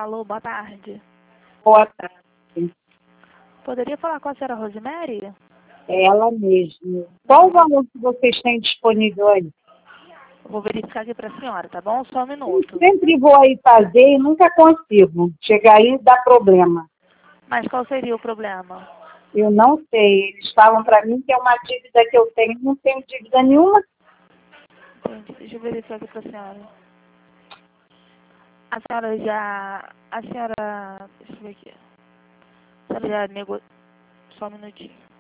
Alô, boa tarde. Boa tarde. Poderia falar com a senhora Rosemary? É ela mesma. Qual o valor que vocês têm disponível aí? Vou verificar aqui para a senhora, tá bom? Só um Eu minuto. sempre vou aí fazer e nunca consigo. Chegar aí dá problema. Mas qual seria o problema? Eu não sei. Eles falam para mim que é uma dívida que eu tenho. Não tenho dívida nenhuma. Entendi. Deixa eu verificar aqui para a senhora. A senhora já... A senhora... Deixa eu ver aqui. A senhora já negociou... Só um minutinho.